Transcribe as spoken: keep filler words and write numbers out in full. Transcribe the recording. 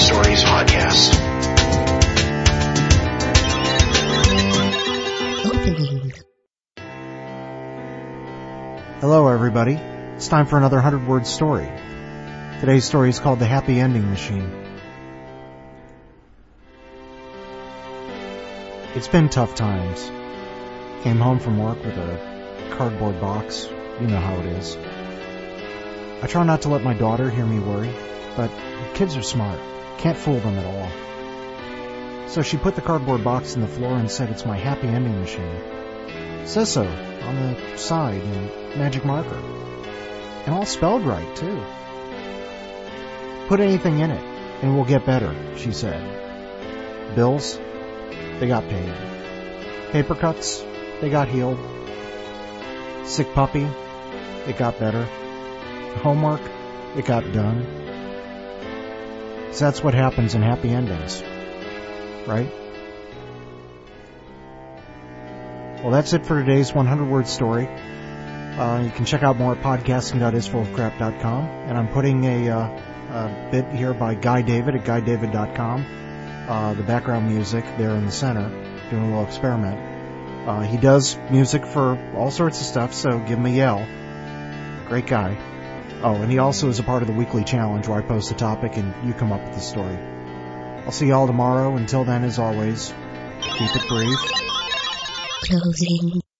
Stories podcast. Opening. Hello, everybody. It's time for another hundred-word story. Today's story is called The Happy Ending Machine. It's been tough times. Came home from work with a cardboard box. You know how it is. I try not to let my daughter hear me worry, but kids are smart. Can't fool them at all. So she put the cardboard box in the floor and said it's my happy ending machine. It says so on the side in magic marker. And all spelled right, too. Put anything in it, and we'll get better, she said. Bills? They got paid. Paper cuts? They got healed. Sick puppy? It got better. Homework? It got done. So that's what happens in happy endings, right? Well, that's it for today's hundred-word story. Uh, you can check out more at podcasting dot is full of crap dot com, and I'm putting a, uh, a bit here by Guy David at guy david dot com. Uh, the background music there in the center, doing a little experiment. Uh, he does music for all sorts of stuff, so give him a yell. Great guy. Oh, and he also is a part of the weekly challenge where I post a topic and you come up with the story. I'll see y'all tomorrow. Until then, as always, keep it brief. Closing.